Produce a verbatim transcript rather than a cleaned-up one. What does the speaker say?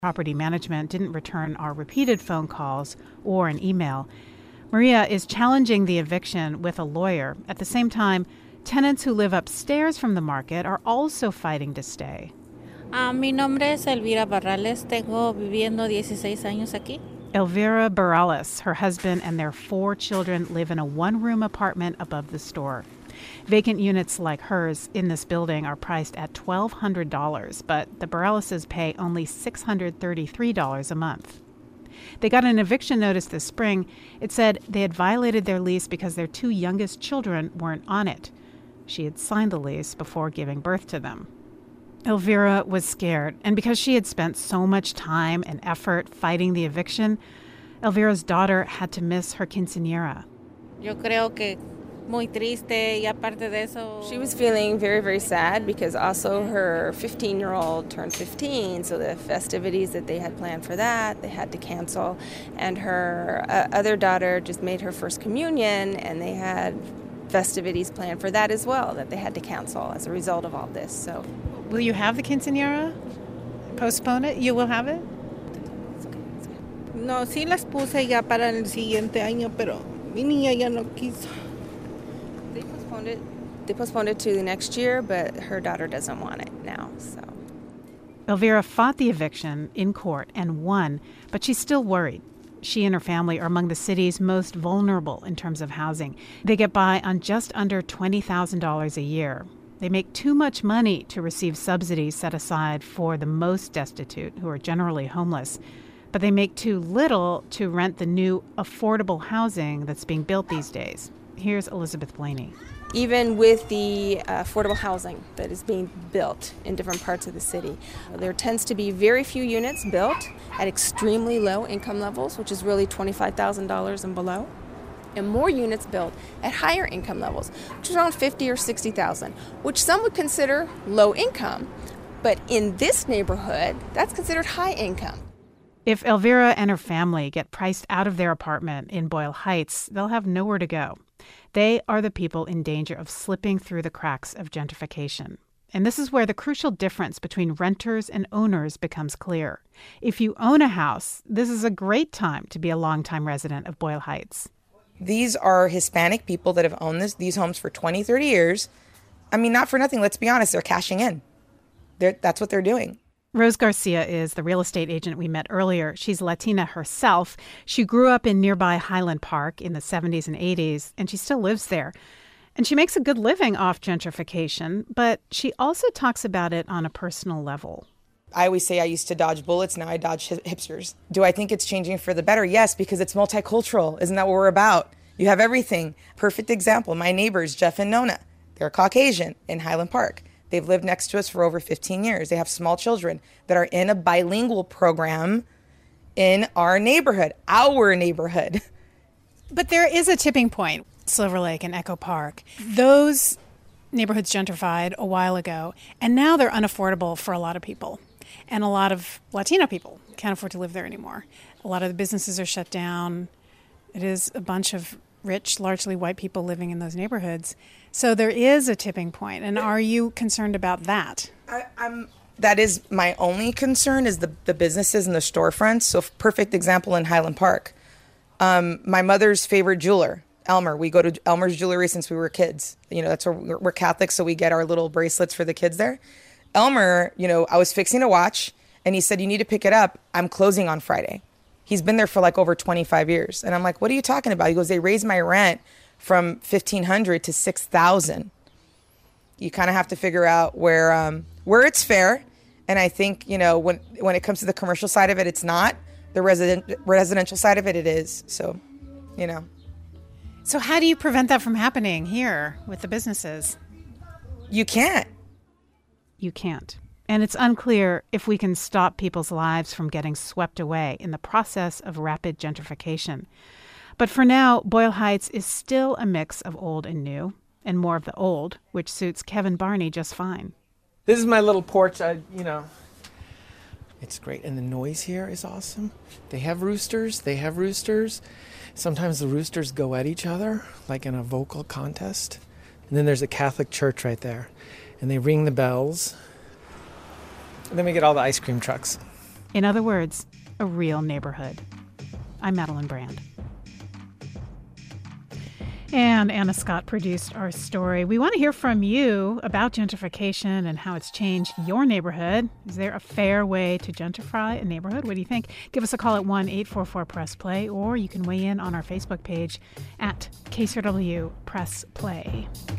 Property management didn't return our repeated phone calls or an email. Maria is challenging the eviction with a lawyer. At the same time, tenants who live upstairs from the market are also fighting to stay. Uh, mi nombre es Elvira Barrales. Tengo viviendo dieciséis años aquí. Elvira Barrales, her husband, and their four children live in a one-room apartment above the store. Vacant units like hers in this building are priced at twelve hundred dollars, but the Barraleses pay only six hundred thirty-three dollars a month. They got an eviction notice this spring. It said they had violated their lease because their two youngest children weren't on it. She had signed the lease before giving birth to them. Elvira was scared, and because she had spent so much time and effort fighting the eviction, Elvira's daughter had to miss her quinceañera. Yo creo que muy triste y aparte de eso. She was feeling very, very sad because also her fifteen-year-old turned fifteen, so the festivities that they had planned for that, they had to cancel. And her uh, other daughter just made her first communion, and they had festivities planned for that as well that they had to cancel as a result of all this. So, will you have the quinceañera? Postpone it? You will have it? No, sí las puse ya para el siguiente año, pero mi niña ya no quiso. They postponed it. They postponed it to the next year, but her daughter doesn't want it now. So, Elvira fought the eviction in court and won, but she's still worried. She and her family are among the city's most vulnerable in terms of housing. They get by on just under twenty thousand dollars a year. They make too much money to receive subsidies set aside for the most destitute, who are generally homeless. But they make too little to rent the new affordable housing that's being built these days. Here's Elizabeth Blaney. Even with the uh, affordable housing that is being built in different parts of the city, there tends to be very few units built at extremely low income levels, which is really twenty-five thousand dollars and below, and more units built at higher income levels, which is around fifty or sixty thousand, which some would consider low income, but in this neighborhood, that's considered high income. If Elvira and her family get priced out of their apartment in Boyle Heights, they'll have nowhere to go. They are the people in danger of slipping through the cracks of gentrification. And this is where the crucial difference between renters and owners becomes clear. If you own a house, this is a great time to be a longtime resident of Boyle Heights. These are Hispanic people that have owned this, these homes for twenty, thirty years. I mean, not for nothing, let's be honest, they're cashing in. They're, that's what they're doing. Rose Garcia is the real estate agent we met earlier. She's Latina herself. She grew up in nearby Highland Park in the seventies and eighties, and she still lives there. And she makes a good living off gentrification, but she also talks about it on a personal level. I always say I used to dodge bullets, now I dodge hipsters. Do I think it's changing for the better? Yes, because it's multicultural. Isn't that what we're about? You have everything. Perfect example, my neighbors, Jeff and Nona. They're Caucasian in Highland Park. They've lived next to us for over fifteen years. They have small children that are in a bilingual program in our neighborhood, our neighborhood. But there is a tipping point, Silver Lake and Echo Park. Those neighborhoods gentrified a while ago, and now they're unaffordable for a lot of people. And a lot of Latino people can't afford to live there anymore. A lot of the businesses are shut down. It is a bunch of rich, largely white people living in those neighborhoods. So there is a tipping point. And are you concerned about that? I, I'm. That is my only concern is the, the businesses and the storefronts. So perfect example in Highland Park. Um, my mother's favorite jeweler, Elmer. We go to Elmer's Jewelry since we were kids. You know, that's where we're, we're Catholic, so we get our little bracelets for the kids there. Elmer, you know, I was fixing a watch, and he said, you need to pick it up. I'm closing on Friday. He's been there for like over twenty-five years. And I'm like, what are you talking about? He goes, they raised my rent from fifteen hundred to six thousand. You kind of have to figure out where um, where it's fair. And I think, you know, when when it comes to the commercial side of it, it's not. The resident residential side of it, it is. So, you know. So how do you prevent that from happening here with the businesses? You can't. You can't. And it's unclear if we can stop people's lives from getting swept away in the process of rapid gentrification. But for now, Boyle Heights is still a mix of old and new, and more of the old, which suits Kevin Barney just fine. This is my little porch. I, you know, it's great. And the noise here is awesome. They have roosters. They have roosters. Sometimes the roosters go at each other, like in a vocal contest. And then there's a Catholic church right there. And they ring the bells. And then we get all the ice cream trucks. In other words, a real neighborhood. I'm Madeline Brand. And Anna Scott produced our story. We want to hear from you about gentrification and how it's changed your neighborhood. Is there a fair way to gentrify a neighborhood? What do you think? Give us a call at one eight four four press play, or you can weigh in on our Facebook page at K C R W Press Play.